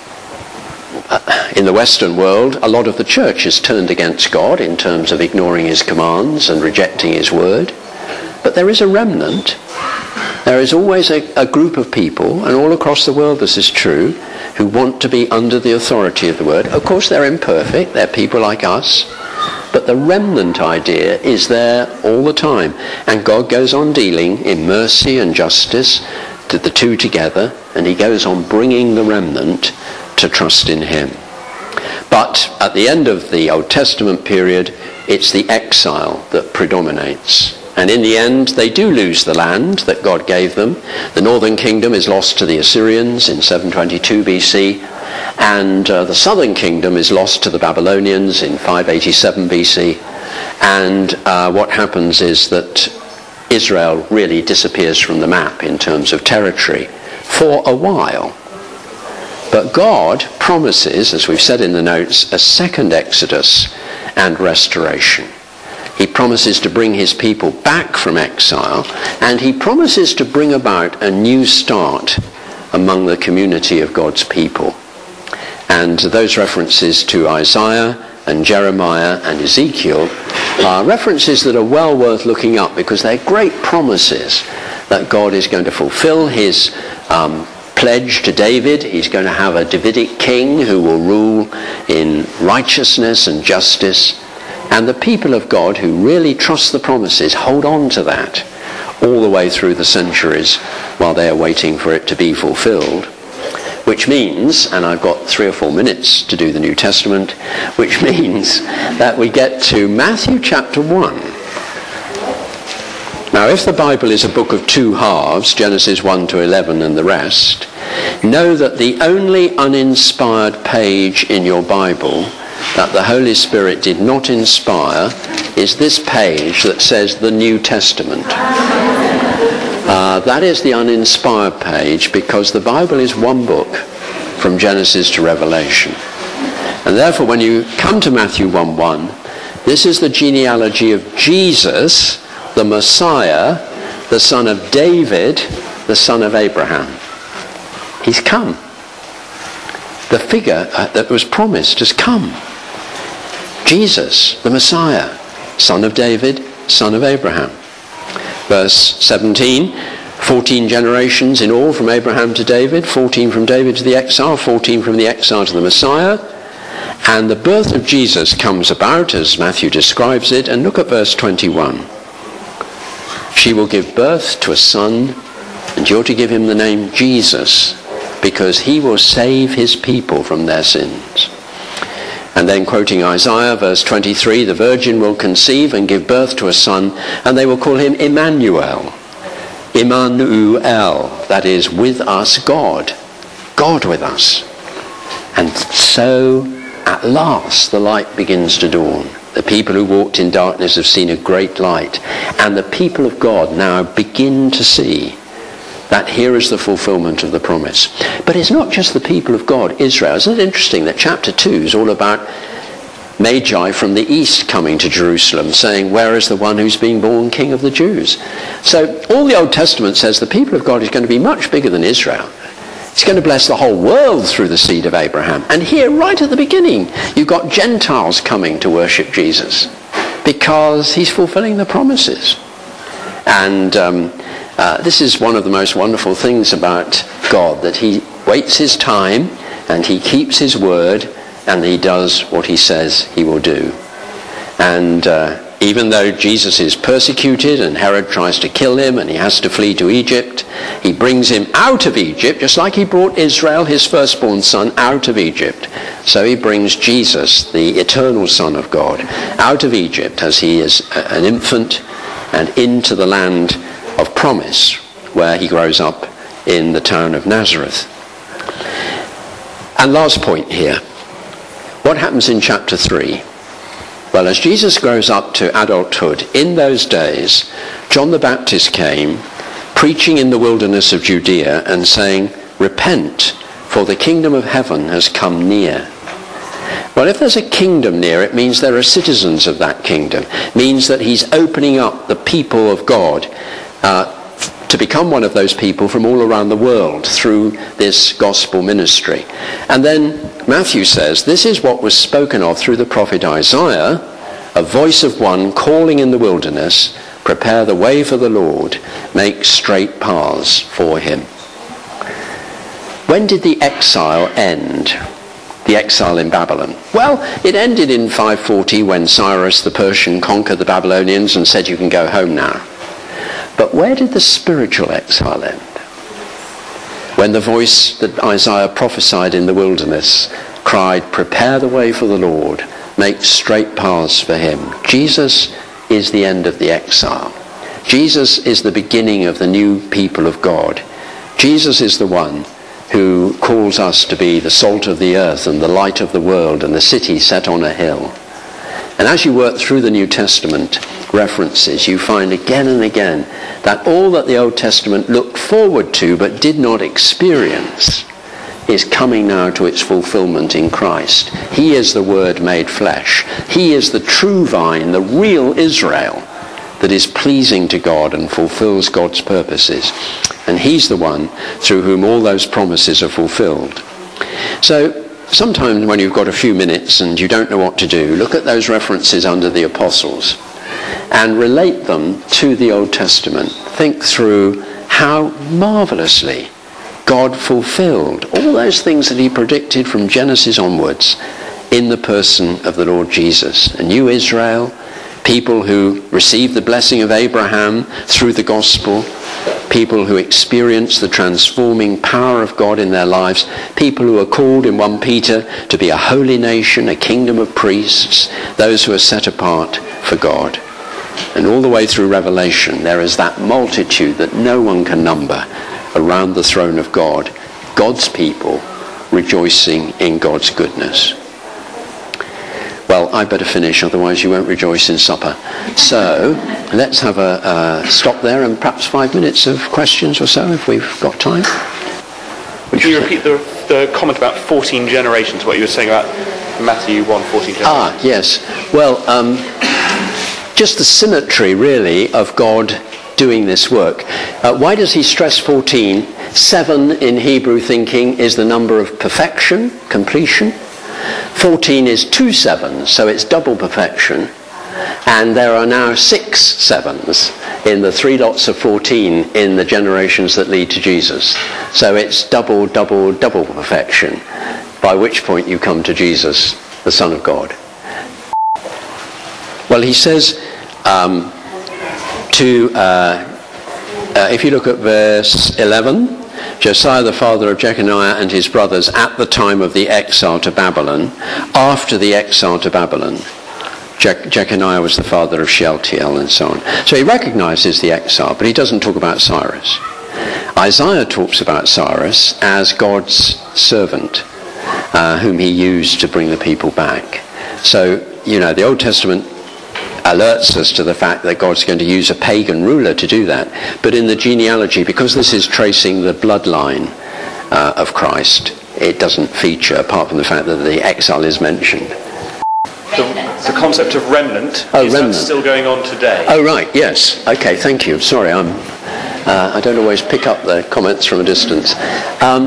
in the Western world, a lot of the church has turned against God in terms of ignoring his commands and rejecting his word. But there is a remnant. There is always a, a group of people, and all across the world this is true, who want to be under the authority of the word. Of course, they're imperfect. They're people like us. But the remnant idea is there all the time. And God goes on dealing in mercy and justice to the two together, and he goes on bringing the remnant to trust in him. But at the end of the Old Testament period, it's the exile that predominates. And in the end, they do lose the land that God gave them. The northern kingdom is lost to the Assyrians in seven twenty-two B C, and uh, the southern kingdom is lost to the Babylonians in five eighty-seven B C. And uh, what happens is that Israel really disappears from the map in terms of territory for a while. But God promises, as we've said in the notes, a second Exodus and restoration. He promises to bring his people back from exile, and he promises to bring about a new start among the community of God's people. And those references to Isaiah and Jeremiah and Ezekiel are references that are well worth looking up, because they're great promises that God is going to fulfill his um, pledge to David. He's going to have a Davidic king who will rule in righteousness and justice. And the people of God who really trust the promises hold on to that all the way through the centuries while they are waiting for it to be fulfilled. Which means, and I've got three or four minutes to do the New Testament, which means that we get to Matthew chapter one. Now, if the Bible is a book of two halves, Genesis one to eleven and the rest, know that the only uninspired page in your Bible that the Holy Spirit did not inspire is this page that says the New Testament. Uh, that is the uninspired page, because the Bible is one book from Genesis to Revelation. And therefore, when you come to Matthew one one, this is the genealogy of Jesus, the Messiah, the son of David, the son of Abraham. He's come. The figure uh, that was promised has come. Jesus, the Messiah, son of David, son of Abraham. Verse seventeen, fourteen generations in all from Abraham to David, fourteen from David to the exile, fourteen from the exile to the Messiah. And the birth of Jesus comes about as Matthew describes it. And look at verse twenty-one. She will give birth to a son, and you're to give him the name Jesus, because he will save his people from their sins. And then quoting Isaiah, verse twenty-three, the virgin will conceive and give birth to a son, and they will call him Emmanuel. Emmanuel, that is, with us God. God with us. And so, at last, the light begins to dawn. The people who walked in darkness have seen a great light. And the people of God now begin to see that here is the fulfillment of the promise. But it's not just the people of God, Israel. Isn't it interesting that chapter two is all about Magi from the east coming to Jerusalem, saying, where is the one who's been born King of the Jews? So all the Old Testament says the people of God is going to be much bigger than Israel. It's going to bless the whole world through the seed of Abraham. And here, right at the beginning, you've got Gentiles coming to worship Jesus, because he's fulfilling the promises. And um, uh, this is one of the most wonderful things about God, that he waits his time and he keeps his word and he does what he says he will do. And uh, even though Jesus is persecuted and Herod tries to kill him and he has to flee to Egypt, he brings him out of Egypt, just like he brought Israel, his firstborn son, out of Egypt. So he brings Jesus, the eternal Son of God, out of Egypt as he is an infant and into the land of promise, where he grows up in the town of Nazareth. And last point here. What happens in chapter three? Well, as Jesus grows up to adulthood, in those days, John the Baptist came, preaching in the wilderness of Judea and saying, repent, for the kingdom of heaven has come near. Well, if there's a kingdom near, it means there are citizens of that kingdom. It means that he's opening up the people of God uh, to become one of those people from all around the world through this gospel ministry. And then Matthew says, this is what was spoken of through the prophet Isaiah, a voice of one calling in the wilderness, prepare the way for the Lord, make straight paths for him. When did the exile end? The exile in Babylon? Well, it ended in five forty when Cyrus the Persian conquered the Babylonians and said, you can go home now. But where did the spiritual exile end? When the voice that Isaiah prophesied in the wilderness cried, prepare the way for the Lord, make straight paths for him. Jesus is the end of the exile. Jesus is the beginning of the new people of God. Jesus is the one who calls us to be the salt of the earth and the light of the world and the city set on a hill. And as you work through the New Testament references, you find again and again that all that the Old Testament looked forward to but did not experience is coming now to its fulfillment in Christ. He is the Word made flesh. He is the true vine, the real Israel that is pleasing to God and fulfills God's purposes. And he's the one through whom all those promises are fulfilled. So sometimes when you've got a few minutes and you don't know what to do, look at those references under the apostles and relate them to the Old Testament. Think through how marvelously God fulfilled all those things that he predicted from Genesis onwards in the person of the Lord Jesus. A new Israel, people who received the blessing of Abraham through the gospel, people who experience the transforming power of God in their lives, people who are called in First Peter to be a holy nation, a kingdom of priests, those who are set apart for God. And all the way through Revelation, there is that multitude that no one can number around the throne of God, God's people rejoicing in God's goodness. Well, I better finish, otherwise you won't rejoice in supper. So let's have a, a stop there and perhaps five minutes of questions or so if we've got time. Would you repeat the, the comment about fourteen generations, what you were saying about Matthew one, fourteen generations? Ah, yes. Well, um, just the symmetry, really, of God doing this work. Uh, why does he stress fourteen? Seven in Hebrew thinking is the number of perfection, completion. fourteen is two sevens, so it's double perfection. And there are now six sevens in the three lots of fourteen in the generations that lead to Jesus. So it's double, double, double perfection, by which point you come to Jesus, the Son of God. Well, he says um, to, uh, uh, if you look at verse eleven, Josiah the father of Jeconiah and his brothers at the time of the exile to Babylon, after the exile to Babylon. Je- Jeconiah was the father of Shealtiel and so on. So he recognizes the exile, but he doesn't talk about Cyrus. Isaiah talks about Cyrus as God's servant, uh, whom he used to bring the people back. So, you know, the Old Testament alerts us to the fact that God's going to use a pagan ruler to do that. But in the genealogy, because this is tracing the bloodline uh, of Christ, it doesn't feature, apart from the fact that the exile is mentioned. The, the concept of remnant, oh, is remnant. That still going on today? Oh, right, yes. Okay, thank you. Sorry, I'm, uh, I don't always pick up the comments from a distance. Um,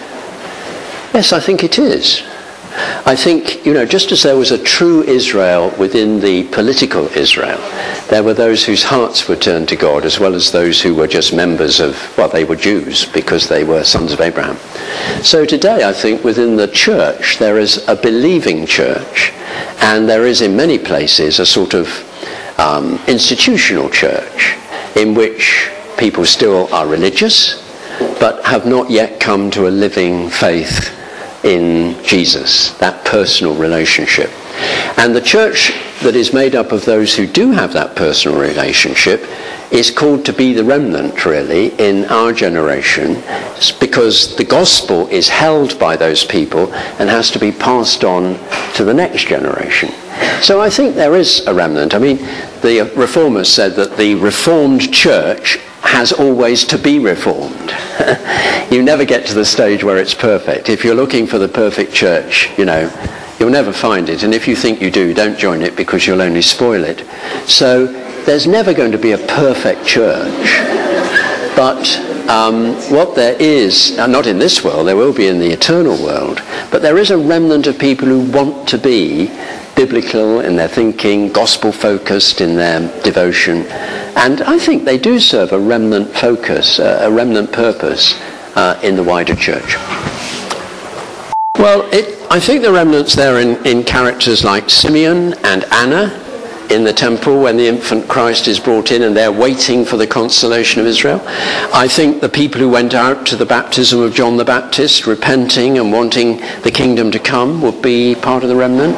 yes, I think it is. I think, you know, just as there was a true Israel within the political Israel, there were those whose hearts were turned to God, as well as those who were just members of, well, they were Jews because they were sons of Abraham. So today, I think, within the church, there is a believing church, and there is in many places a sort of um, institutional church in which people still are religious, but have not yet come to a living faith in Jesus, that personal relationship. And the church that is made up of those who do have that personal relationship is called to be the remnant, really, in our generation, because the gospel is held by those people and has to be passed on to the next generation. So I think there is a remnant. I mean, the reformers said that the reformed church has always to be reformed. You never get to the stage where it's perfect. If you're looking for the perfect church, you know, you'll never find it. And if you think you do, don't join it, because you'll only spoil it. So there's never going to be a perfect church. But um, what there is, and not in this world, there will be in the eternal world, but there is a remnant of people who want to be biblical in their thinking, gospel-focused in their devotion. And I think they do serve a remnant focus, uh, a remnant purpose uh, in the wider church. Well, it, I think the remnant's there in, in characters like Simeon and Anna in the temple when the infant Christ is brought in and they're waiting for the consolation of Israel. I think the people who went out to the baptism of John the Baptist, repenting and wanting the kingdom to come, would be part of the remnant.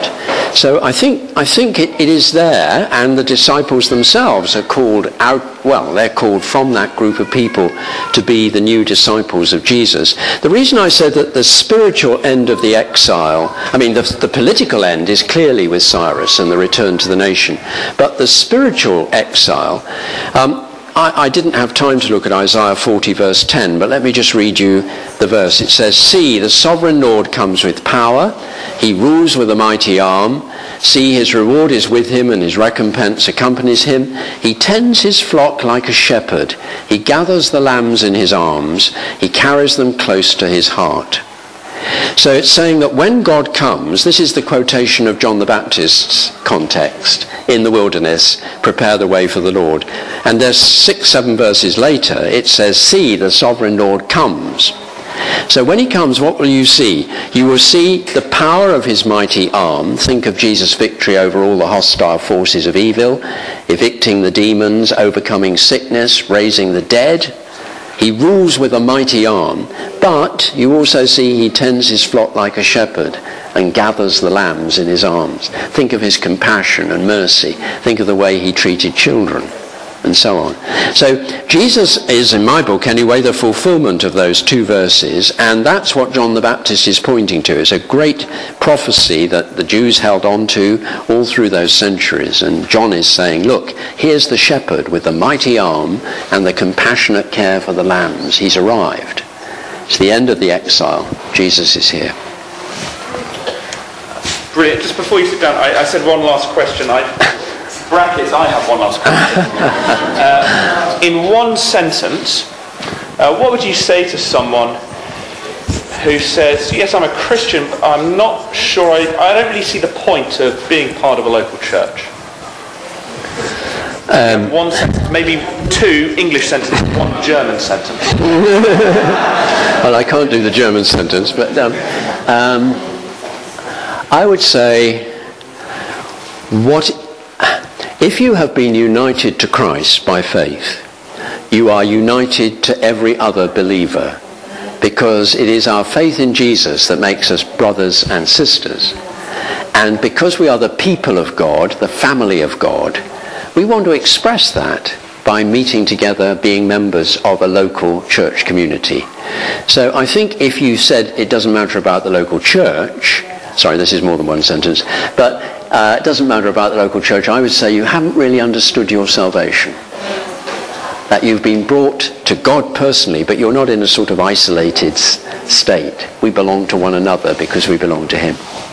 So I think I think it, it is there, and the disciples themselves are called out, well, they're called from that group of people to be the new disciples of Jesus. The reason I said that the spiritual end of the exile, I mean the, the political end is clearly with Cyrus and the return to the nation, but the spiritual exile, um, I, I didn't have time to look at Isaiah forty verse ten, but let me just read you the verse. It says, "See, the sovereign Lord comes with power. He rules with a mighty arm. See, his reward is with him and his recompense accompanies him. He tends his flock like a shepherd. He gathers the lambs in his arms. He carries them close to his heart." So it's saying that when God comes, this is the quotation of John the Baptist's context, in the wilderness, prepare the way for the Lord. And there's six, seven verses later, it says, "See, the sovereign Lord comes." So when he comes, what will you see? You will see the power of his mighty arm. Think of Jesus' victory over all the hostile forces of evil, evicting the demons, overcoming sickness, raising the dead. He rules with a mighty arm, but you also see he tends his flock like a shepherd and gathers the lambs in his arms. Think of his compassion and mercy. Think of the way he treated children, and so on. So Jesus is, in my book anyway, the fulfillment of those two verses, and that's what John the Baptist is pointing to. It's a great prophecy that the Jews held on to all through those centuries, and John is saying, look, here's the shepherd with the mighty arm and the compassionate care for the lambs. He's arrived. It's the end of the exile. Jesus is here. Brilliant. Just before you sit down, I, I said one last question. I brackets, I have one last question. uh, in one sentence, uh, what would you say to someone who says, yes, I'm a Christian, but I'm not sure, I, I don't really see the point of being part of a local church? Um, one sentence, maybe two English sentences, one German sentence. Well, I can't do the German sentence, but um, um, I would say, what... if you have been united to Christ by faith, you are united to every other believer, because it is our faith in Jesus that makes us brothers and sisters. And because we are the people of God, the family of God, we want to express that by meeting together, being members of a local church community. So I think if you said it doesn't matter about the local church, sorry, this is more than one sentence, but Uh, it doesn't matter about the local church, I would say you haven't really understood your salvation. That you've been brought to God personally, but you're not in a sort of isolated state. We belong to one another because we belong to him.